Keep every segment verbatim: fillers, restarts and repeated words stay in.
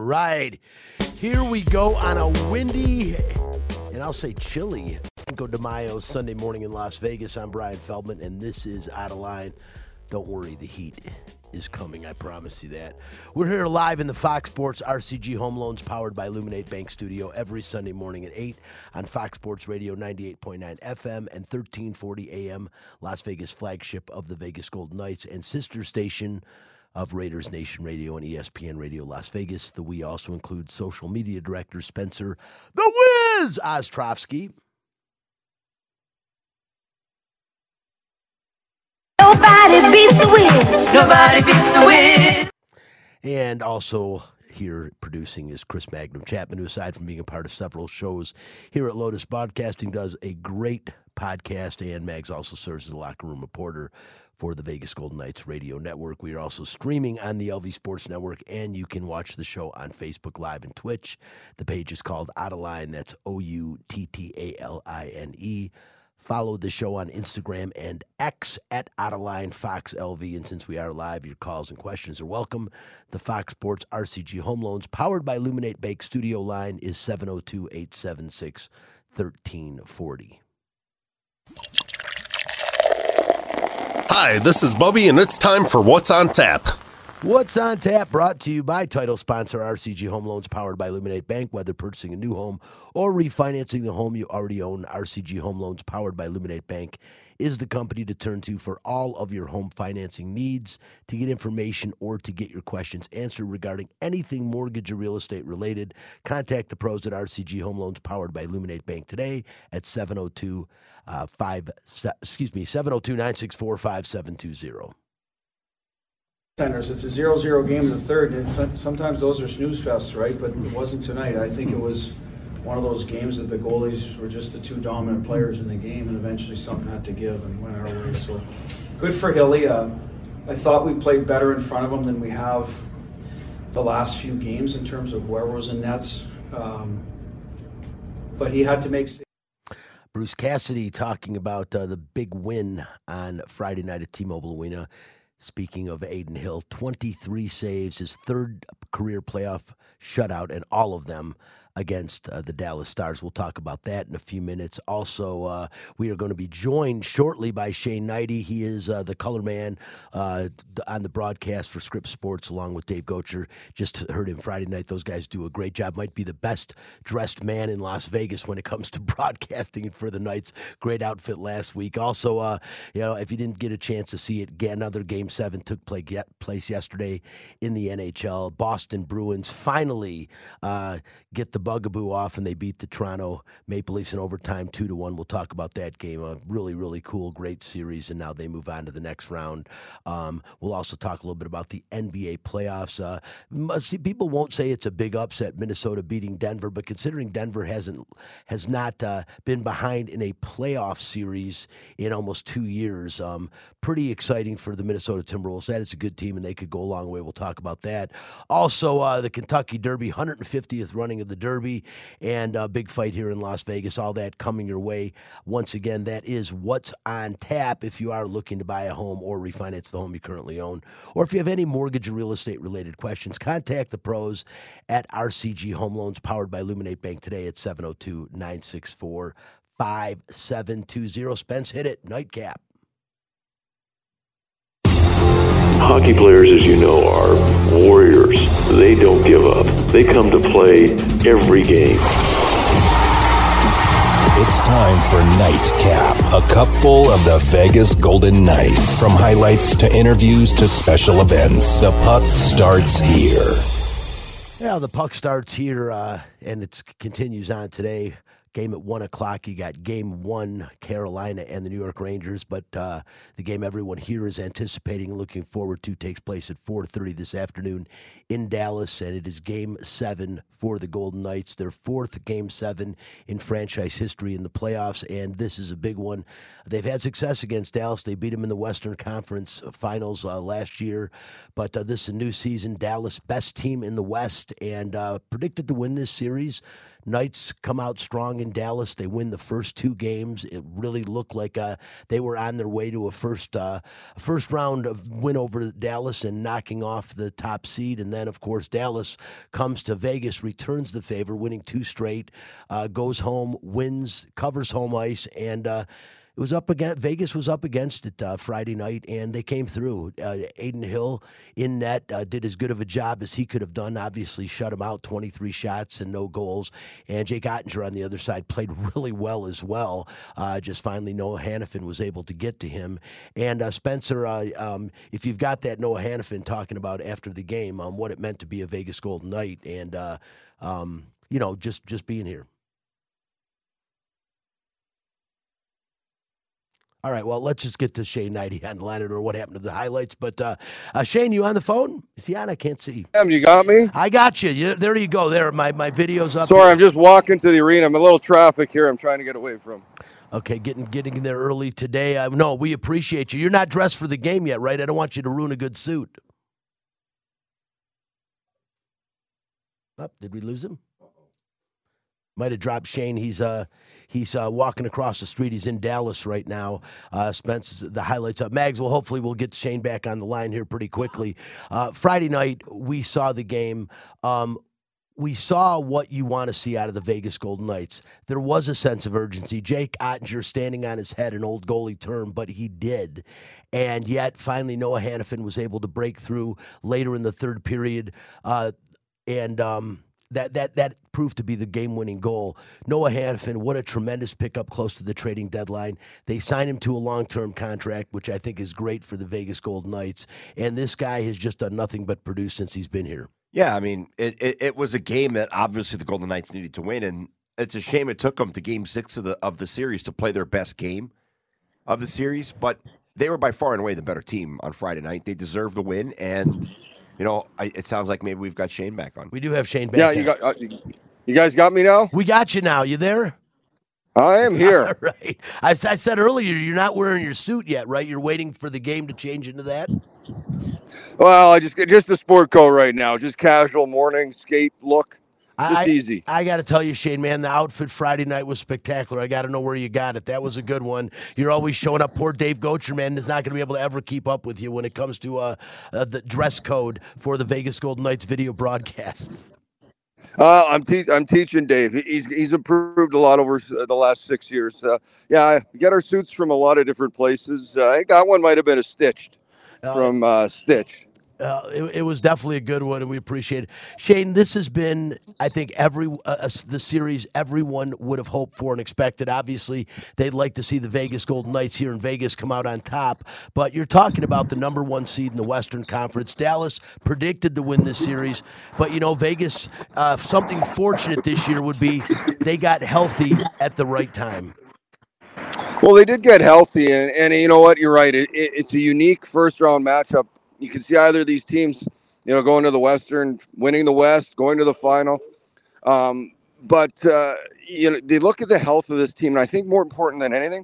right. Here we go on a windy, and I'll say chilly, Cinco de Mayo Sunday morning in Las Vegas. I'm Brian Feldman, and this is Out of Line. Don't worry, the heat is coming. I promise you that. We're here live in the Fox Sports R C G Home Loans powered by Illuminate Bank Studio every Sunday morning at eight on Fox Sports Radio ninety-eight point nine F M and thirteen forty A M, Las Vegas flagship of the Vegas Golden Knights and sister station of Raiders Nation Radio and E S P N Radio Las Vegas. The we also include social media director Spencer The Wiz Ostrovsky. Nobody beats the Wiz. Nobody beats the Wiz. And also here producing is Chris Magnum Chapman, who aside from being a part of several shows here at Lotus Broadcasting, does a great podcast, and Mags also serves as a locker room reporter for the Vegas Golden Knights radio network. We are also streaming on the L V Sports Network, and you can watch the show on Facebook Live and Twitch. The page is called Out of Line. That's O U T T A L I N E. Follow the show on Instagram and X at Out of Line Fox L V. And since we are live, your calls and questions are welcome. The Fox Sports R C G Home Loans powered by Illuminate Bank Studio line is seven oh two, eight seven six, one three four oh. Hi, this is Bubby, and it's time for What's on Tap. What's on Tap, brought to you by title sponsor R C G Home Loans powered by Illuminate Bank. Whether purchasing a new home or refinancing the home you already own, R C G Home Loans powered by Illuminate Bank is the company to turn to for all of your home financing needs. To get information or to get your questions answered regarding anything mortgage or real estate related, contact the pros at R C G Home Loans powered by Illuminate Bank today at seven oh two, five, excuse me, seven oh two, nine six four, five seven two zero. Centers. It's a zero zero game in the third, and sometimes those are snooze fests, right? But it wasn't tonight. I think it was one of those games that the goalies were just the two dominant players in the game, and eventually something had to give and went our way. So good for Hilly. Uh, I thought we played better in front of him than we have the last few games in terms of where was in nets. Um, but he had to make. Bruce Cassidy talking about uh, the big win on Friday night at T-Mobile Arena. Speaking of Adin Hill, twenty-three saves, his third career playoff shutout, and all of them against uh, the Dallas Stars. We'll talk about that in a few minutes. Also, uh, we are going to be joined shortly by Shane Knighty. He is uh, the color man uh, on the broadcast for Scripps Sports along with Dave Gocher. Just heard him Friday night. Those guys do a great job. Might be the best dressed man in Las Vegas when it comes to broadcasting for the Knights. Great outfit last week. Also, uh, you know, if you didn't get a chance to see it, another Game seven took place yesterday in the N H L. Boston Bruins finally uh, get the bugaboo off, and they beat the Toronto Maple Leafs in overtime two to one. We'll talk about that game. A really, really cool, great series, and now they move on to the next round. Um, we'll also talk a little bit about the N B A playoffs. Uh, see, people won't say it's a big upset, Minnesota beating Denver, but considering Denver hasn't has not uh, been behind in a playoff series in almost two years, um, pretty exciting for the Minnesota Timberwolves. That is a good team, and they could go a long way. We'll talk about that. Also, uh, the Kentucky Derby, one hundred fiftieth running of the Derby, and a big fight here in Las Vegas. All that coming your way. Once again, that is What's on Tap if you are looking to buy a home or refinance the home you currently own. Or if you have any mortgage or real estate related questions, contact the pros at R C G Home Loans powered by Illuminate Bank today at seven oh two, nine six four, five seven two zero. Spence, hit it. Nightcap. Hockey players, as you know, are warriors. They don't give up. They come to play every game. It's time for Nightcap, a cupful of the Vegas Golden Knights. From highlights to interviews to special events, the puck starts here. Yeah, the puck starts here, uh, and it continues on today. Game at one o'clock. You got game one, Carolina and the New York Rangers. But uh, the game everyone here is anticipating and looking forward to takes place at four thirty this afternoon in Dallas. And it is game seven for the Golden Knights, their fourth game seven in franchise history in the playoffs. And this is a big one. They've had success against Dallas. They beat them in the Western Conference Finals uh, last year. But uh, this is a new season. Dallas, best team in the West, and uh, predicted to win this series. Knights come out strong in in Dallas. They win the first two games. It really looked like uh, they were on their way to a first uh, first round of win over Dallas and knocking off the top seed. And then, of course, Dallas comes to Vegas, returns the favor, winning two straight, uh, goes home, wins, covers home ice, and uh, it was up against Vegas was up against it uh, Friday night, and they came through. Uh, Adin Hill in net uh, did as good of a job as he could have done. Obviously, shut him out, twenty-three shots and no goals. And Jake Ottinger on the other side played really well as well. Uh, just finally, Noah Hannafin was able to get to him. And uh, Spencer, uh, um, if you've got that Noah Hannafin talking about after the game, um, what it meant to be a Vegas Golden Knight, and uh, um, you know, just just being here. All right, well, let's just get to Shane Knighty on the line or what happened to the highlights. But, uh, uh, Shane, you on the phone? Is he on? I can't see. Em, you got me? I got you. you. There you go. There, my, my video's up. Sorry, here. I'm just walking to the arena. I'm a little traffic here I'm trying to get away from. Okay, getting getting there early today. Uh, no, we appreciate you. You're not dressed for the game yet, right? I don't want you to ruin a good suit. Oh, did we lose him? Might have dropped Shane. He's uh he's uh, walking across the street. He's in Dallas right now. Uh, Spence, the highlights up. Mags, well, hopefully we'll get Shane back on the line here pretty quickly. Uh, Friday night, we saw the game. Um, we saw what you want to see out of the Vegas Golden Knights. There was a sense of urgency. Jake Ottinger standing on his head, an old goalie term, but he did. And yet, finally, Noah Hannafin was able to break through later in the third period. Uh, and... Um, That that that proved to be the game-winning goal. Noah Hannafin, what a tremendous pickup close to the trading deadline. They signed him to a long-term contract, which I think is great for the Vegas Golden Knights. And this guy has just done nothing but produce since he's been here. Yeah, I mean, it, it, it was a game that obviously the Golden Knights needed to win, and it's a shame it took them to Game Six of the of the series to play their best game of the series. But they were by far and away the better team on Friday night. They deserved the win, and. You know, I, it sounds like maybe we've got Shane back on. We do have Shane back. Yeah, you got uh, you guys got me now? We got you now. You there? I am here. All right. I, I said earlier, you're not wearing your suit yet, right? You're waiting for the game to change into that? Well, I just just a sport coat right now. Just casual morning skate look. Just I, easy. I got to tell you, Shane, man, the outfit Friday night was spectacular. I got to know where you got it. That was a good one. You're always showing up. Poor Dave Gocher, man, is not going to be able to ever keep up with you when it comes to uh, uh, the dress code for the Vegas Golden Knights video broadcasts. Uh, I'm te- I'm teaching Dave. He's he's improved a lot over the last six years. Uh, yeah, we get our suits from a lot of different places. Uh, I think that one might have been a Stitched uh, from uh, Stitch. Uh, it, it was definitely a good one, and we appreciate it. Shane, this has been, I think, every uh, the series everyone would have hoped for and expected. Obviously, they'd like to see the Vegas Golden Knights here in Vegas come out on top, but you're talking about the number one seed in the Western Conference. Dallas predicted to win this series, but, you know, Vegas, uh, something fortunate this year would be they got healthy at the right time. Well, they did get healthy, and, and you know what? You're right. It, it, it's a unique first-round matchup. You can see either of these teams, you know, going to the Western, winning the West, going to the final. Um, but, uh, you know, they look at the health of this team, and I think more important than anything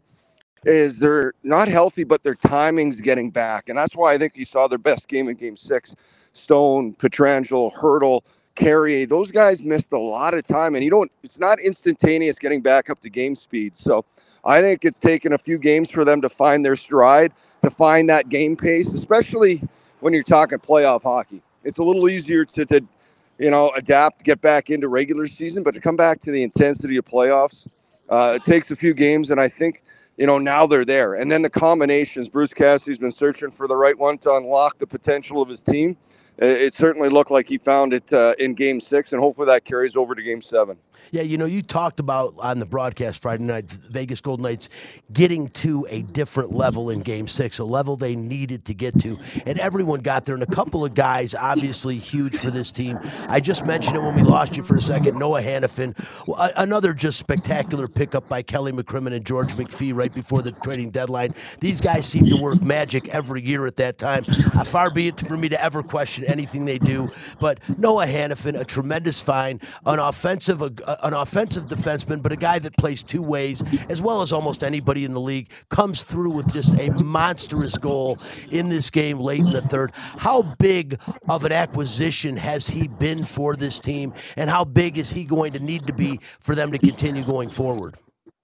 is they're not healthy, but their timing's getting back. And that's why I think you saw their best game in Game six. Stone, Pietrangelo, Hertl, Carrier, those guys missed a lot of time. And you don't, it's not instantaneous getting back up to game speed. So I think it's taken a few games for them to find their stride, to find that game pace, especially when you're talking playoff hockey. It's a little easier to, to, you know, adapt, get back into regular season, but to come back to the intensity of playoffs, uh, it takes a few games, and I think, you know, now they're there. And then the combinations, Bruce Cassidy's been searching for the right one to unlock the potential of his team. It certainly looked like he found it uh, in Game six, and hopefully that carries over to Game seven. Yeah, you know, you talked about on the broadcast Friday night, Vegas Golden Knights getting to a different level in Game six, a level they needed to get to, and everyone got there, and a couple of guys obviously huge for this team. I just mentioned it when we lost you for a second, Noah Hannafin, well, another just spectacular pickup by Kelly McCrimmon and George McPhee right before the trading deadline. These guys seem to work magic every year at that time. Uh, far be it for me to ever question in anything they do. But Noah Hannafin, a tremendous find, an offensive, a, an offensive defenseman, but a guy that plays two ways, as well as almost anybody in the league, comes through with just a monstrous goal in this game late in the third. How big of an acquisition has he been for this team, and how big is he going to need to be for them to continue going forward?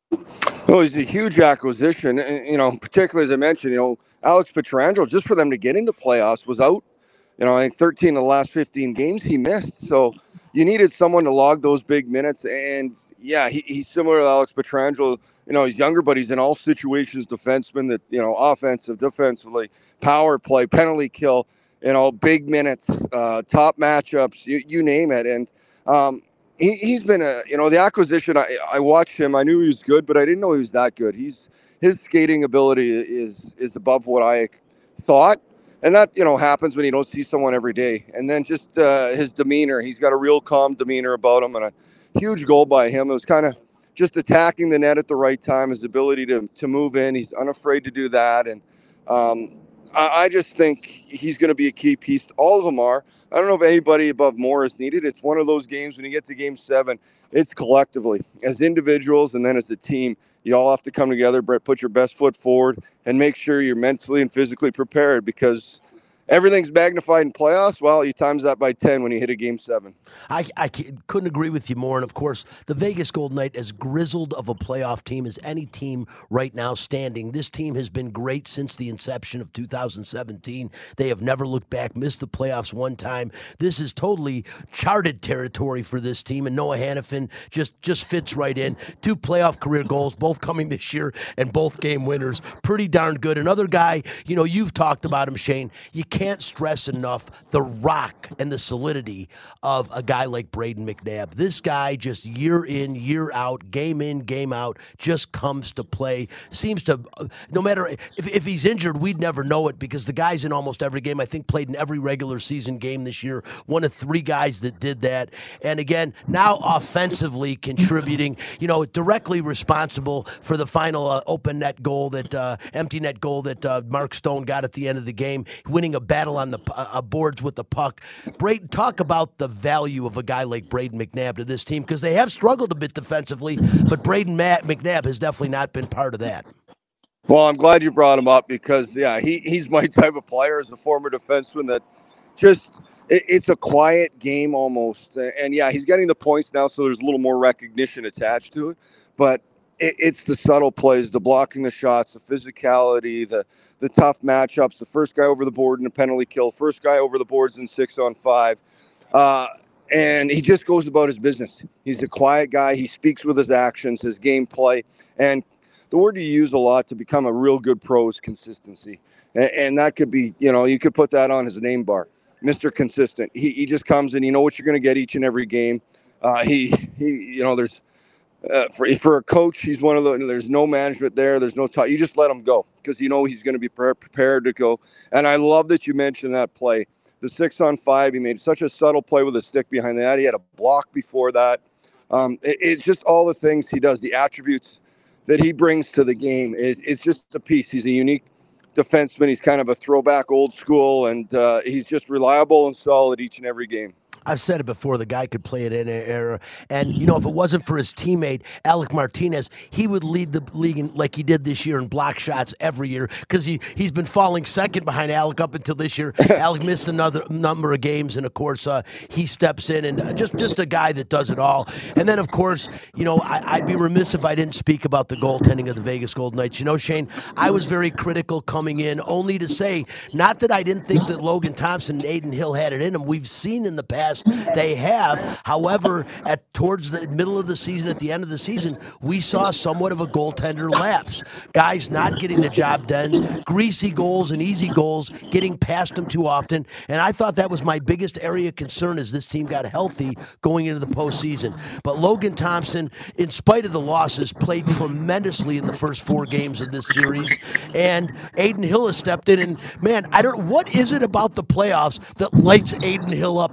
Well, he's a huge acquisition, and, you know, particularly as I mentioned, you know, Alex Pietrangelo, just for them to get into playoffs, was out. You know, I think thirteen of the last fifteen games he missed. So you needed someone to log those big minutes. And, yeah, he, he's similar to Alex Pietrangelo. You know, he's younger, but he's in all situations defenseman that, you know, offensive, defensively, power play, penalty kill, you know, big minutes, uh, top matchups, you, you name it. And um, he, he's been a, you know, the acquisition, I, I watched him. I knew he was good, but I didn't know he was that good. He's His skating ability is is above what I thought. And that, you know, happens when you don't see someone every day. And then just uh, his demeanor. He's got a real calm demeanor about him, and a huge goal by him. It was kind of just attacking the net at the right time, his ability to to move in. He's unafraid to do that. And um, I, I just think he's going to be a key piece. All of them are. I don't know if anybody above Moore is needed. It's one of those games when you get to game seven, it's collectively, as individuals and then as a team. You all have to come together, Brett, put your best foot forward, and make sure you're mentally and physically prepared, because everything's magnified in playoffs. Well, you times that by ten when you hit a game seven. I, I couldn't agree with you more. And, of course, the Vegas Golden Knights, as grizzled of a playoff team as any team right now standing, this team has been great since the inception of two thousand seventeen. They have never looked back, missed the playoffs one time. This is totally charted territory for this team, and Noah Hannafin just, just fits right in. Two playoff career goals, both coming this year, and both game winners. Pretty darn good. Another guy, you know, you've talked about him, Shane. You can't Can't stress enough the rock and the solidity of a guy like Brayden McNabb. This guy just year in, year out, game in, game out, just comes to play. Seems to, no matter, if, if he's injured, we'd never know it, because the guy's in almost every game. I think played in every regular season game this year. One of three guys that did that. And again, now offensively contributing, you know, directly responsible for the final uh, open net goal, that uh, empty net goal that uh, Mark Stone got at the end of the game, winning a battle on the uh, boards with the puck. Brayden, talk about the value of a guy like Brayden McNabb to this team, because they have struggled a bit defensively, but Brayden Matt McNabb has definitely not been part of that. Well, I'm glad you brought him up, because, yeah, he, he's my type of player as a former defenseman that just it, it's a quiet game almost. And, yeah, he's getting the points now, so there's a little more recognition attached to it. But it, it's the subtle plays, the blocking the shots, the physicality, the the tough matchups, the first guy over the board in a penalty kill, first guy over the boards in six on five. Uh, and he just goes about his business. He's a quiet guy. He speaks with his actions, his gameplay. And the word you use a lot to become a real good pro is consistency. And, and that could be, you know, you could put that on his name bar, Mister Consistent. He, he just comes in, you know what you're going to get each and every game. Uh, he, he, you know, there's, Uh, for for a coach, he's one of the. There's no management there. There's no talk. You just let him go, because you know he's going to be pre- prepared to go. And I love that you mentioned that play, the six on five. He made such a subtle play with a stick behind the net. He had a block before that. Um, it, it's just all the things he does, the attributes that he brings to the game. It, it's just a piece. He's a unique defenseman. He's kind of a throwback, old school, and uh, he's just reliable and solid each and every game. I've said it before, the guy could play at any era. And, you know, if it wasn't for his teammate, Alec Martinez, he would lead the league in, like he did this year, in block shots every year, because he, he's been falling second behind Alec up until this year. Alec missed another number of games, and, of course, uh, he steps in, and uh, just, just a guy that does it all. And then, of course, you know, I, I'd be remiss if I didn't speak about the goaltending of the Vegas Golden Knights. You know, Shane, I was very critical coming in, only to say, not that I didn't think that Logan Thompson and Adin Hill had it in them. We've seen in the past they have. However, at towards the middle of the season, at the end of the season, we saw somewhat of a goaltender lapse. Guys not getting the job done, greasy goals and easy goals, getting past them too often. And I thought that was my biggest area of concern as this team got healthy going into the postseason. But Logan Thompson, in spite of the losses, played tremendously in the first four games of this series. And Adin Hill has stepped in, and man, I don't. What is it about the playoffs that lights Adin Hill up? I mean, every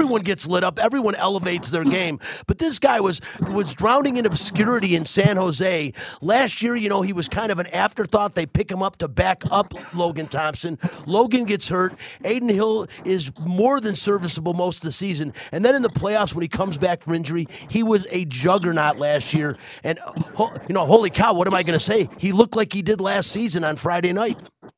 everyone gets lit up. Everyone elevates their game. But this guy was was drowning in obscurity in San Jose. Last year, you know, he was kind of an afterthought. They pick him up to back up Logan Thompson. Logan gets hurt. Adin Hill is more than serviceable most of the season. And then in the playoffs, when he comes back from injury, he was a juggernaut last year. And, you know, holy cow, what am I going to say? He looked like he did last season on Friday night.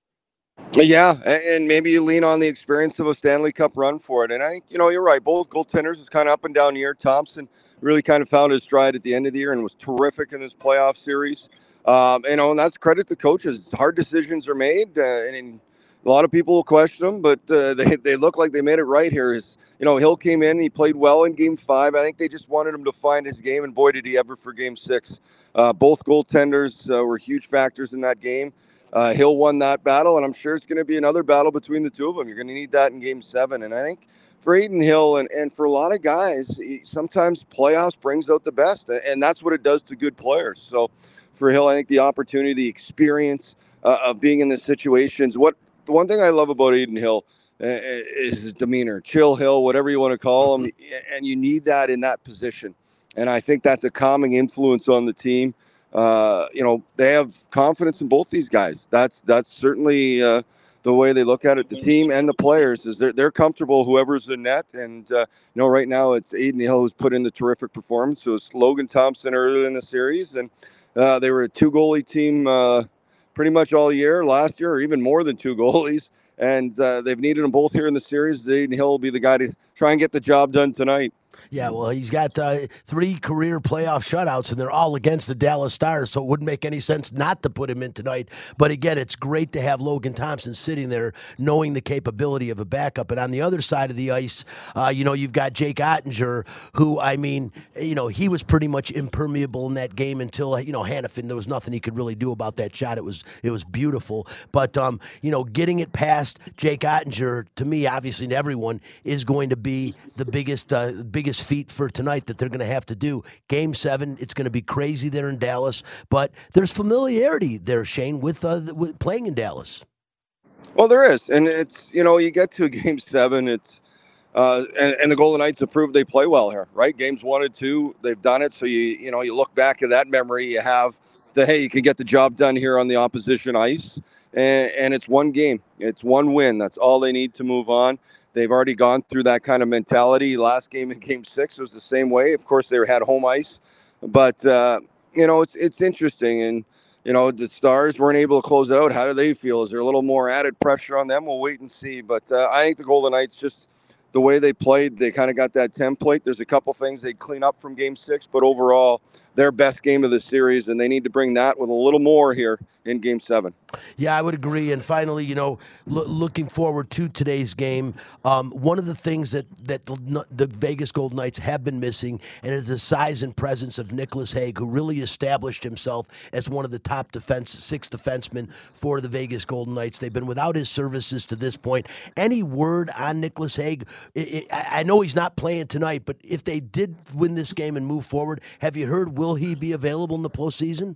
Yeah, and maybe you lean on the experience of a Stanley Cup run for it. And I think, you know, you're right. Both goaltenders was kind of up and down here. Thompson really kind of found his stride at the end of the year and was terrific in this playoff series. Um, you know, and that's credit to coaches. Hard decisions are made, uh, and a lot of people will question them, but uh, they they look like they made it right here. His, you know, Hill came in and he played well in Game Five. I think they just wanted him to find his game, and boy, did he ever for Game Six. Uh, both goaltenders uh, were huge factors in that game. Uh, Hill won that battle, and I'm sure it's going to be another battle between the two of them. You're going to need that in Game seven. And I think for Adin Hill and, and for a lot of guys, sometimes playoffs brings out the best, and that's what it does to good players. So for Hill, I think the opportunity, the experience uh, of being in the situations. What the one thing I love about Adin Hill uh, is his demeanor. Chill Hill, whatever you want to call him, and you need that in that position. And I think that's a calming influence on the team. Uh, you know, they have confidence in both these guys. That's that's certainly uh, the way they look at it. The team and the players is they're they're comfortable whoever's in net. And uh, you know, right now it's Adin Hill who's put in the terrific performance. So it's Logan Thompson earlier in the series, and uh, they were a two goalie team uh, pretty much all year last year, or even more than two goalies. And uh, they've needed them both here in the series. Adin Hill will be the guy to try and get the job done tonight. Yeah, well, he's got uh, three career playoff shutouts, and they're all against the Dallas Stars, so it wouldn't make any sense not to put him in tonight. But again, it's great to have Logan Thompson sitting there knowing the capability of a backup. And on the other side of the ice, uh, you know, you've got Jake Ottinger, who, I mean, you know, he was pretty much impermeable in that game until, you know, Hanifin, there was nothing he could really do about that shot. It was it was beautiful. But, um, you know, getting it past Jake Ottinger, to me, obviously to everyone, is going to be the biggest, uh, biggest feat for tonight that they're going to have to do. Game seven, it's going to be crazy there in Dallas, but there's familiarity there, Shane, with, uh, with playing in Dallas. Well, there is, and it's, you know, you get to Game seven, it's uh, and, and the Golden Knights have proved they play well here, right? Games one and two, they've done it, so you you know you look back at that memory you have that hey, you can get the job done here on the opposition ice, and, and it's one game, it's one win. That's all they need to move on. They've already gone through that kind of mentality. Last game in Game Six was the same way. Of course, they had home ice, but uh, you know it's it's interesting. And you know the Stars weren't able to close it out. How do they feel? Is there a little more added pressure on them? We'll wait and see. But uh, I think the Golden Knights, just the way they played, they kind of got that template. There's a couple things they'd clean up from Game Six, but overall, their best game of the series, and they need to bring that with a little more here in Game seven. Yeah, I would agree. And finally, you know, lo- looking forward to today's game, um, one of the things that, that the, the Vegas Golden Knights have been missing, and it's the size and presence of Nicholas Hague, who really established himself as one of the top defense, six defensemen for the Vegas Golden Knights. They've been without his services to this point. Any word on Nicholas Hague? I, I, I know he's not playing tonight, but if they did win this game and move forward, have you heard, will he be available in the postseason?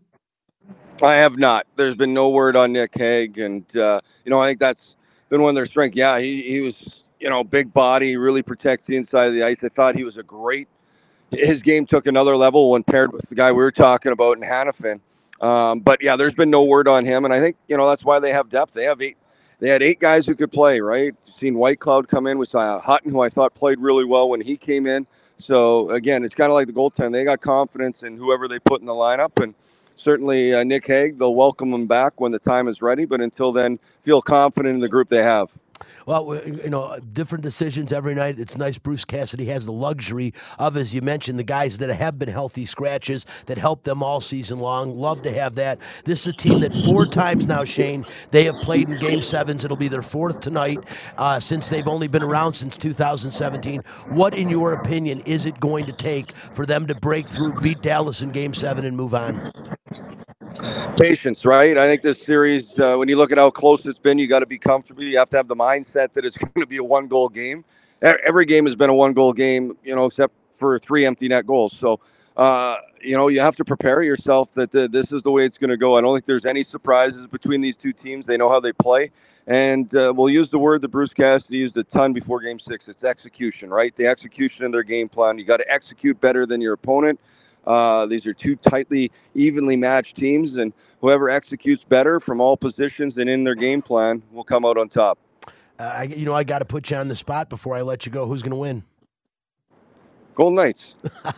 I have not. There's been no word on Nick Hague, and uh, you know I think that's been one of their strengths. Yeah, he he was you know big body, really protects the inside of the ice. I thought he was a great. His game took another level when paired with the guy we were talking about in Hanifin. Um, but yeah, there's been no word on him, and I think you know that's why they have depth. They have eight. They had eight guys who could play. Right, You've seen White Cloud come in. We saw Hutton, who I thought played really well when he came in. So again, it's kind of like the goaltender. They got confidence in whoever they put in the lineup, and certainly uh, Nick Hague, they'll welcome him back when the time is ready. But until then, feel confident in the group they have. Well, you know, different decisions every night. It's nice Bruce Cassidy has the luxury of, as you mentioned, the guys that have been healthy scratches that helped them all season long. Love to have that. This is a team that four times now, Shane, they have played in Game Sevens. It'll be their fourth tonight uh, since they've only been around since two thousand seventeen. What, in your opinion, is it going to take for them to break through, beat Dallas in Game Seven, and move on? Patience, right? I think this series, uh, when you look at how close it's been, you got to be comfortable. You have to have the mindset that it's going to be a one-goal game. Every game has been a one-goal game, you know, except for three empty net goals. So uh, you know, you have to prepare yourself that the, this is the way it's going to go. I don't think there's any surprises between these two teams. They know how they play. And uh, we'll use the word that Bruce Cassidy used a ton before Game Six. It's execution, right? The execution of their game plan. You got to execute better than your opponent. Uh, these are two tightly, evenly matched teams, and whoever executes better from all positions and in their game plan will come out on top. Uh, I, you know, I got to put you on the spot before I let you go. Who's going to win? Golden Knights.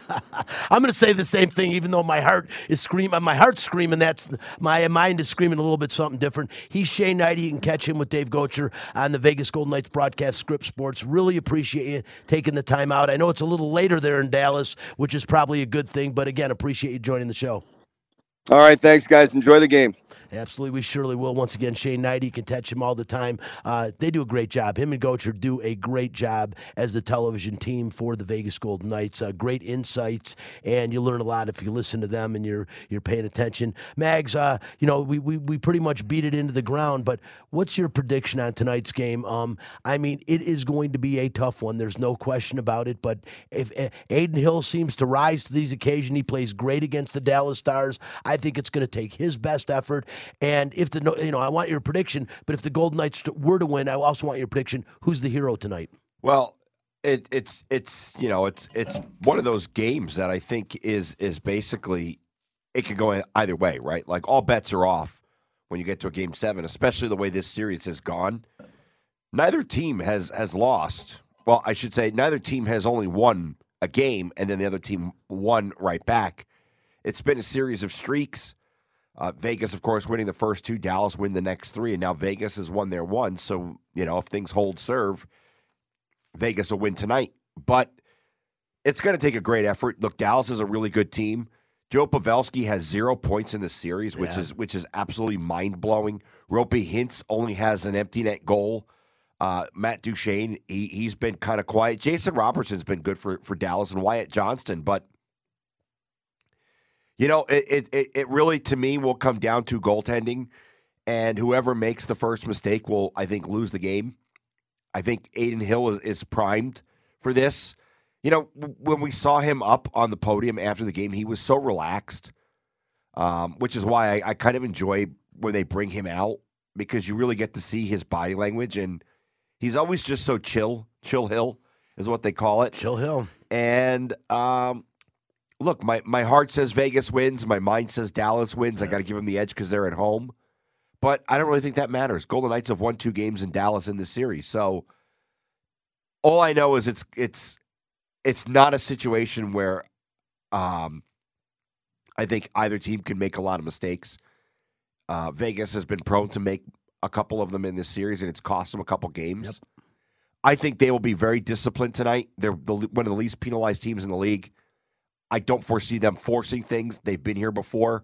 I'm going to say the same thing, even though my heart is screaming. My heart's screaming. That's my mind is screaming a little bit something different. He's Shane Knighty. You can catch him with Dave Gocher on the Vegas Golden Knights broadcast, Script Sports. Really appreciate you taking the time out. I know it's a little later there in Dallas, which is probably a good thing. But again, appreciate you joining the show. All right, thanks, guys. Enjoy the game. Absolutely, we surely will. Once again, Shane Knighty, you can catch him all the time. Uh, they do a great job. Him and Gocher do a great job as the television team for the Vegas Golden Knights. Uh, great insights, and you learn a lot if you listen to them and you're you're paying attention. Mags, uh, you know, we, we we pretty much beat it into the ground, but what's your prediction on tonight's game? Um, I mean, it is going to be a tough one. There's no question about it, but if uh, Adin Hill seems to rise to these occasions, he plays great against the Dallas Stars. I think it's going to take his best effort. And if the, you know, I want your prediction, but if the Golden Knights were to win, I also want your prediction. Who's the hero tonight? Well, it, it's it's you know it's it's one of those games that I think is is basically it could go either way, right? Like all bets are off when you get to a game seven, especially the way this series has gone. Neither team has has lost. Well, I should say neither team has only won a game, and then the other team won right back. It's been a series of streaks. Uh, Vegas, of course, winning the first two. Dallas win the next three, and now Vegas has won their one. So, you know, if things hold serve, Vegas will win tonight. But it's going to take a great effort. Look, Dallas is a really good team. Joe Pavelski has zero points in the series, which yeah. is which is absolutely mind-blowing. Roope Hintz only has an empty net goal. Uh, Matt Duchene, he, he's been kind of quiet. Jason Robertson's been good for, for Dallas, and Wyatt Johnston, but you know, it, it it really, to me, will come down to goaltending, and whoever makes the first mistake will, I think, lose the game. I think Adin Hill is, is primed for this. You know, when we saw him up on the podium after the game, he was so relaxed, um, which is why I, I kind of enjoy when they bring him out, because you really get to see his body language, and he's always just so chill. Chill Hill is what they call it. Chill Hill. And, um... Look, my, my heart says Vegas wins. My mind says Dallas wins. I got to give them the edge because they're at home. But I don't really think that matters. Golden Knights have won two games in Dallas in this series. So all I know is it's it's it's not a situation where um, I think either team can make a lot of mistakes. Uh, Vegas has been prone to make a couple of them in this series, and it's cost them a couple games. Yep. I think they will be very disciplined tonight. They're the, one of the least penalized teams in the league. I don't foresee them forcing things. They've been here before.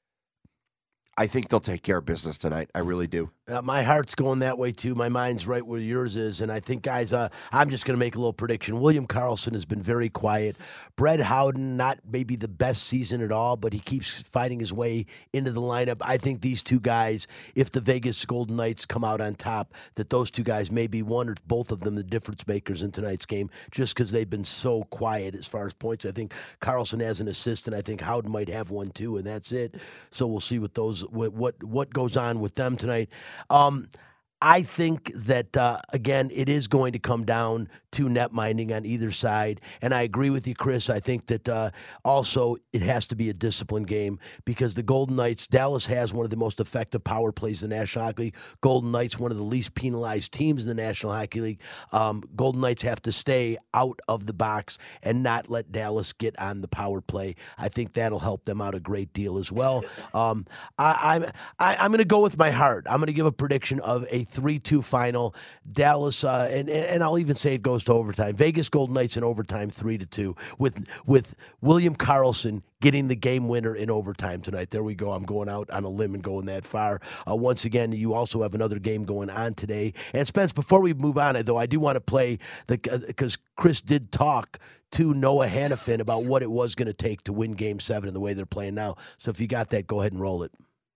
I think they'll take care of business tonight. I really do. Uh, my heart's going that way, too. My mind's right where yours is. And I think, guys, uh, I'm just going to make a little prediction. William Karlsson has been very quiet. Brett Howden, not maybe the best season at all, but he keeps fighting his way into the lineup. I think these two guys, if the Vegas Golden Knights come out on top, that those two guys may be one or both of them the difference makers in tonight's game, just because they've been so quiet as far as points. I think Karlsson has an assist, and I think Howden might have one, too, and that's it. So we'll see what those what what, what goes on with them tonight. Um, I think that, uh, again, it is going to come down to net minding on either side. And I agree with you, Chris. I think that uh, also it has to be a disciplined game because the Golden Knights, Dallas has one of the most effective power plays in the National Hockey League. Golden Knights, one of the least penalized teams in the National Hockey League. Um, Golden Knights have to stay out of the box and not let Dallas get on the power play. I think that'll help them out a great deal as well. Um, I, I'm I, I'm going to go with my heart. I'm going to give a prediction of a three two final. Dallas, uh, and, and I'll even say it goes to overtime. Vegas Golden Knights in overtime three to two with with William Karlsson getting the game winner in overtime tonight. There we go. I'm going out on a limb and going that far. Uh, once again, you also have another game going on today. And Spence, before we move on, though, I do want to play the because Chris did talk to Noah Hannafin about what it was going to take to win Game Seven and the way they're playing now. So if you got that, go ahead and roll it.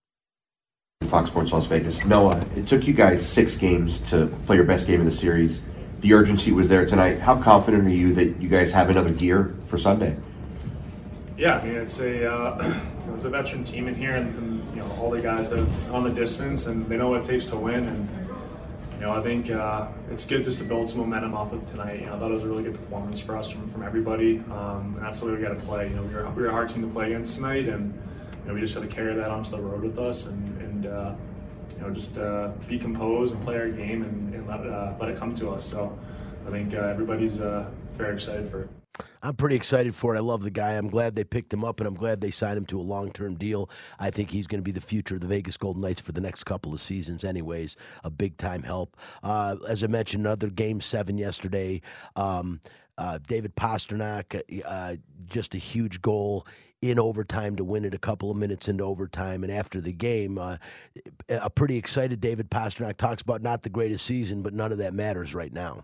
Fox Sports Las Vegas. Noah, it took you guys six games to play your best game of the series. The urgency was there tonight. How confident are you that you guys have another gear for Sunday? Yeah, I mean it's a uh, you know, it's a veteran team in here, and, and you know all the guys have gone the distance, and they know what it takes to win. And you know I think uh, it's good just to build some momentum off of tonight. You know I thought it was a really good performance for us from, from everybody, um, and that's the way we got to play. You know we were we were a hard team to play against tonight, and you know we just got to carry that onto the road with us, and and uh, you know just uh, be composed and play our game, and, and let it, uh, let it come to us. So I think uh, everybody's uh, very excited for it. I'm pretty excited for it. I love the guy. I'm glad they picked him up, and I'm glad they signed him to a long-term deal. I think he's going to be the future of the Vegas Golden Knights for the next couple of seasons anyways, a big-time help. Uh, as I mentioned, another Game seven yesterday. Um, uh, David Pastrnak, uh, just a huge goal in overtime to win it a couple of minutes into overtime. And after the game, uh, a pretty excited David Pastrnak talks about not the greatest season, but none of that matters right now.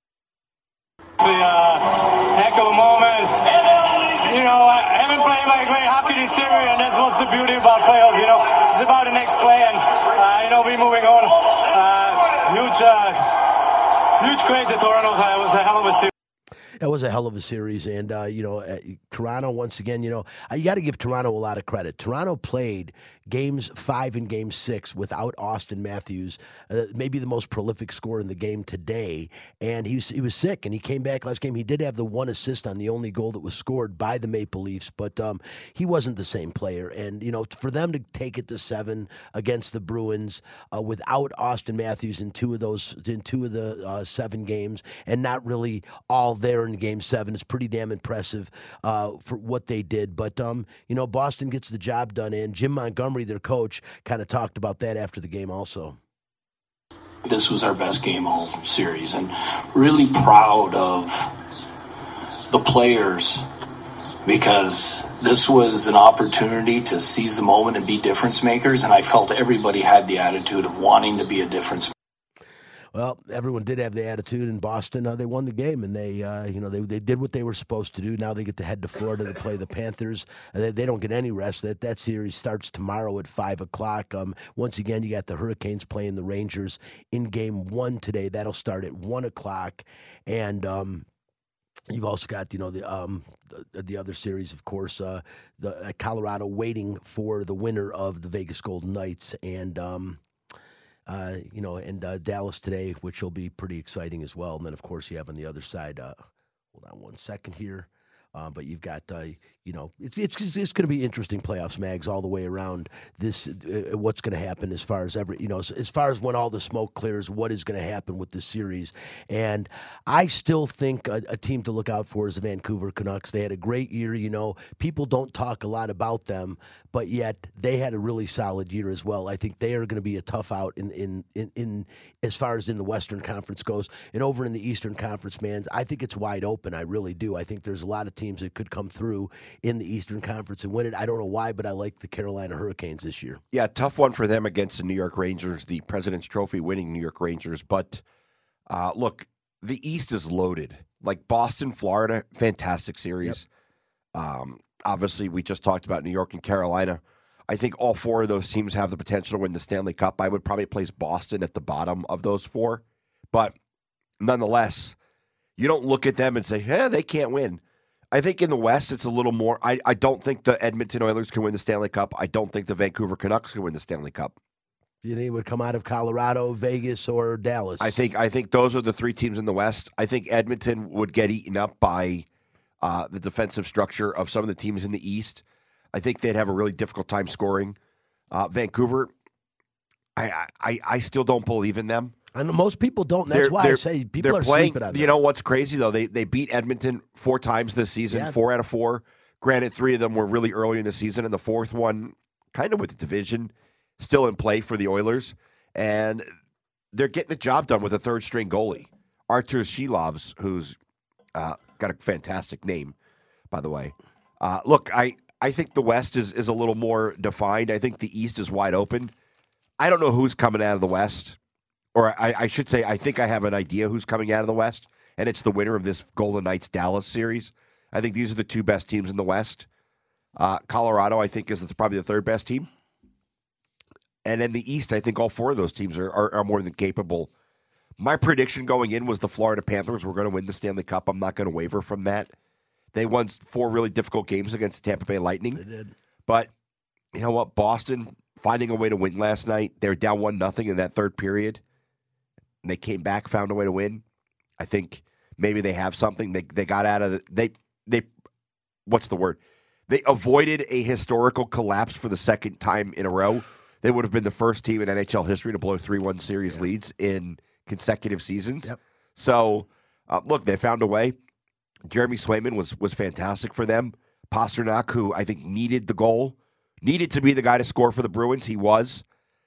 It's a uh, heck of a moment. You know, I haven't played my great hockey this year, and that's what's the beauty about playoffs. You know, it's about the next play, and uh, you know, we're moving on. Uh, huge, uh, huge credit to Toronto. It was a hell of a series. It was a hell of a series, and, uh, you know, uh, Toronto, once again, you know, you got to give Toronto a lot of credit. Toronto played games five and game six without Austin Matthews, uh, maybe the most prolific scorer in the game today, and he was, he was sick, and he came back last game. He did have the one assist on the only goal that was scored by the Maple Leafs, but um, he wasn't the same player, and, you know, for them to take it to seven against the Bruins uh, without Austin Matthews in two of those, in two of the uh, seven games, and not really all there in game seven is pretty damn impressive uh, for what they did. But, um, you know, Boston gets the job done, and Jim Montgomery, their coach, kind of talked about that after the game also. This was our best game all series, and really proud of the players because this was an opportunity to seize the moment and be difference makers, and I felt everybody had the attitude of wanting to be a difference maker. Well, everyone did have the attitude in Boston. Uh, they won the game, and they, uh, you know, they they did what they were supposed to do. Now they get to head to Florida to play the Panthers. Uh, they, they don't get any rest. That that series starts tomorrow at five o'clock. Um, once again, you got the Hurricanes playing the Rangers in Game One today. That'll start at one o'clock, and um, you've also got, you know, the um, the, the other series, of course, uh, the uh, Colorado waiting for the winner of the Vegas Golden Knights, and. Um, Uh, you know, and uh, Dallas today, which will be pretty exciting as well. And then, of course, you have on the other side, uh, hold on one second here, uh, but you've got, uh, you know, it's it's it's going to be interesting playoffs, Mags, all the way around. This, uh, what's going to happen as far as every, you know, as, as far as when all the smoke clears, what is going to happen with this series? And I still think a, a team to look out for is the Vancouver Canucks. They had a great year. You know, people don't talk a lot about them, but yet they had a really solid year as well. I think they are going to be a tough out in in in, in as far as in the Western Conference goes, and over in the Eastern Conference, man. I think it's wide open. I really do. I think there's a lot of teams that could come through in the Eastern Conference and win it. I don't know why, but I like the Carolina Hurricanes this year. Yeah, tough one for them against the New York Rangers, the President's Trophy winning New York Rangers. But uh, look, the East is loaded. Like Boston, Florida, fantastic series. Yep. Um, obviously, we just talked about New York and Carolina. I think all four of those teams have the potential to win the Stanley Cup. I would probably place Boston at the bottom of those four. But nonetheless, you don't look at them and say, hey, they can't win. I think in the West, it's a little more. I, I don't think the Edmonton Oilers can win the Stanley Cup. I don't think the Vancouver Canucks can win the Stanley Cup. Do you think it would come out of Colorado, Vegas, or Dallas? I think I think those are the three teams in the West. I think Edmonton would get eaten up by uh, the defensive structure of some of the teams in the East. I think they'd have a really difficult time scoring. Uh, Vancouver, I, I I still don't believe in them. And most people don't. That's they're, why they're, I say people are playing, sleeping on them. You know what's crazy, though? They they beat Edmonton four times this season, yeah. four out of four. Granted, three of them were really early in the season, and the fourth one kind of with the division still in play for the Oilers. And they're getting the job done with a third-string goalie, Artur Shilovs, who's uh, got a fantastic name, by the way. Uh, look, I, I think the West is, is a little more defined. I think the East is wide open. I don't know who's coming out of the West. Or I, I should say, I think I have an idea who's coming out of the West, and it's the winner of this Golden Knights-Dallas series. I think these are the two best teams in the West. Uh, Colorado, I think, is probably the third best team. And in the East, I think all four of those teams are, are, are more than capable. My prediction going in was the Florida Panthers were going to win the Stanley Cup. I'm not going to waver from that. They won four really difficult games against Tampa Bay Lightning. They did. But you know what? Boston finding a way to win last night. They were down one nothing in that third period. And they came back, found a way to win. I think maybe they have something. They they got out of the, they they what's the word? They avoided a historical collapse for the second time in a row. They would have been the first team in N H L history to blow three one series yeah. leads in consecutive seasons. Yep. So, uh, look, they found a way. Jeremy Swayman was was fantastic for them. Pasternak, who I think needed the goal, needed to be the guy to score for the Bruins. He was.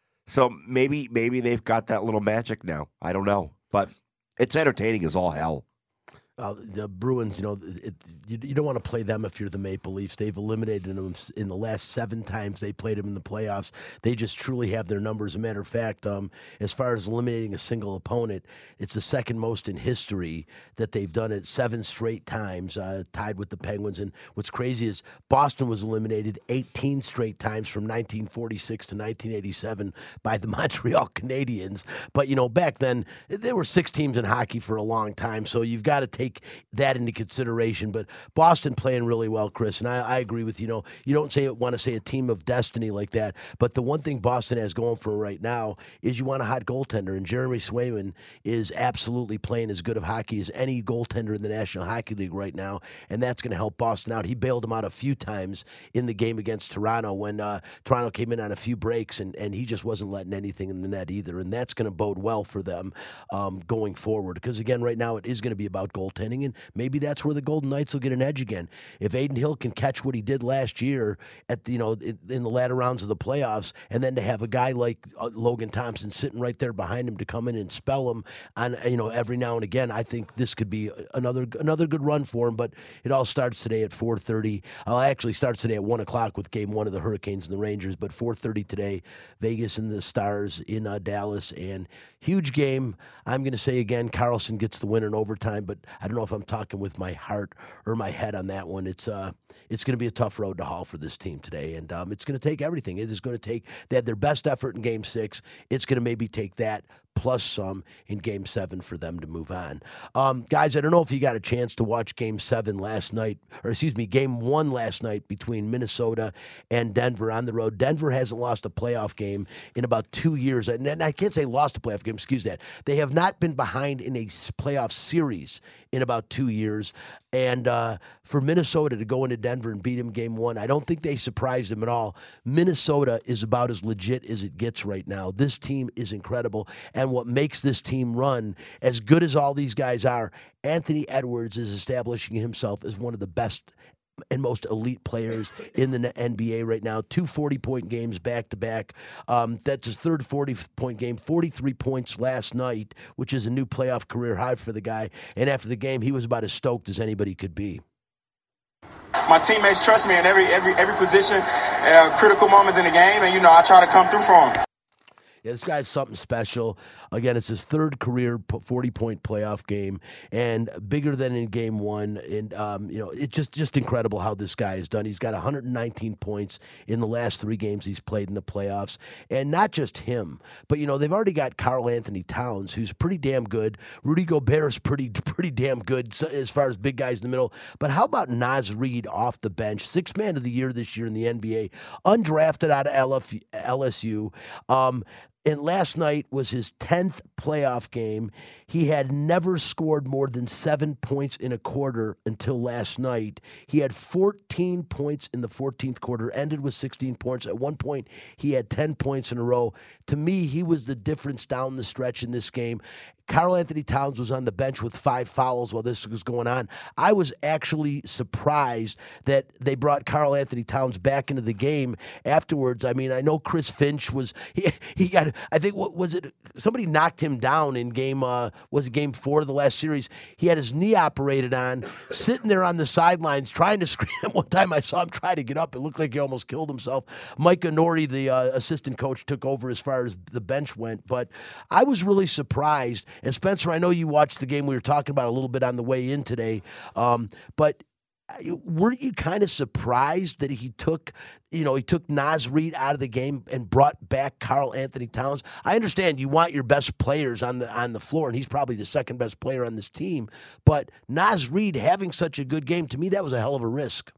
So maybe maybe they've got that little magic now. I don't know. But it's entertaining as all hell. Uh, the Bruins, you know, it, you, you don't want to play them if you're the Maple Leafs. They've eliminated them in the last seven times they played them in the playoffs. They just truly have their numbers. As a matter of fact, um, as far as eliminating a single opponent, it's the second most in history that they've done it seven straight times, uh, tied with the Penguins. And what's crazy is Boston was eliminated eighteen straight times from nineteen forty-six to nineteen eighty-seven by the Montreal Canadiens. But, you know, back then, there were six teams in hockey for a long time, so you've got to take that into consideration. But Boston playing really well, Chris, and I, I agree with you. You know, you don't say want to say a team of destiny like that, but the one thing Boston has going for right now is you want a hot goaltender, and Jeremy Swayman is absolutely playing as good of hockey as any goaltender in the National Hockey League right now, and that's going to help Boston out. He bailed him out a few times in the game against Toronto when uh, Toronto came in on a few breaks, and, and he just wasn't letting anything in the net either, and that's going to bode well for them um, going forward, because again, right now it is going to be about goaltending. And maybe that's where the Golden Knights will get an edge again. If Adin Hill can catch what he did last year at the, you know in, in the latter rounds of the playoffs, and then to have a guy like uh, Logan Thompson sitting right there behind him to come in and spell him on you know every now and again, I think this could be another another good run for him. But it all starts today at four thirty. Uh, actually starts today at one o'clock with Game One of the Hurricanes and the Rangers. But four thirty today, Vegas and the Stars in uh, Dallas, and huge game. I'm going to say again, Carlson gets the win in overtime, but I don't know if I'm talking with my heart or my head on that one. It's uh, it's going to be a tough road to haul for this team today, and um, it's going to take everything. It is going to take they had their best effort in Game Six. It's going to maybe take that plus some in Game seven for them to move on. Um, guys, I don't know if you got a chance to watch Game seven last night, or excuse me, Game one last night between Minnesota and Denver on the road. Denver hasn't lost a playoff game in about two years. And I can't say lost a playoff game, excuse that. They have not been behind in a playoff series in about two years. And uh, for Minnesota to go into Denver and beat him Game one, I don't think they surprised him at all. Minnesota is about as legit as it gets right now. This team is incredible. And what makes this team run, as good as all these guys are, Anthony Edwards is establishing himself as one of the best and most elite players in the N B A right now. Two forty-point games back-to-back. Um, that's his third forty-point game, forty-three points last night, which is a new playoff career high for the guy. And after the game, he was about as stoked as anybody could be. My teammates trust me in every every every position, uh, critical moments in the game, and, you know, I try to come through for them. Yeah, this guy's something special. Again, it's his third career forty-point playoff game, and bigger than in Game One. And um, you know, it's just just incredible how this guy has done. He's got one hundred nineteen points in the last three games he's played in the playoffs, and not just him, but you know, they've already got Karl Anthony Towns, who's pretty damn good. Rudy Gobert is pretty pretty damn good as far as big guys in the middle. But how about Naz Reid off the bench, sixth man of the year this year in the N B A, undrafted out of L S U. Um, And last night was his tenth playoff game. He had never scored more than seven points in a quarter until last night. He had fourteen points in the fourteenth quarter, ended with sixteen points. At one point, he had ten points in a row. To me, he was the difference down the stretch in this game. Karl Anthony Towns was on the bench with five fouls while this was going on. I was actually surprised that they brought Karl Anthony Towns back into the game afterwards. I mean, I know Chris Finch was he, he got. I think what was it? Somebody knocked him down in game. Uh, was it game four of the last series? He had his knee operated on, sitting there on the sidelines trying to scream. One time I saw him try to get up. It looked like he almost killed himself. Mike Nori, the uh, assistant coach, took over as far as the bench went. But I was really surprised. And Spencer, I know you watched the game. We were talking about a little bit on the way in today. Um, but weren't you kind of surprised that he took, you know, he took Naz Reid out of the game and brought back Karl Anthony Towns? I understand you want your best players on the on the floor, and he's probably the second best player on this team. But Naz Reid having such a good game, to me, that was a hell of a risk.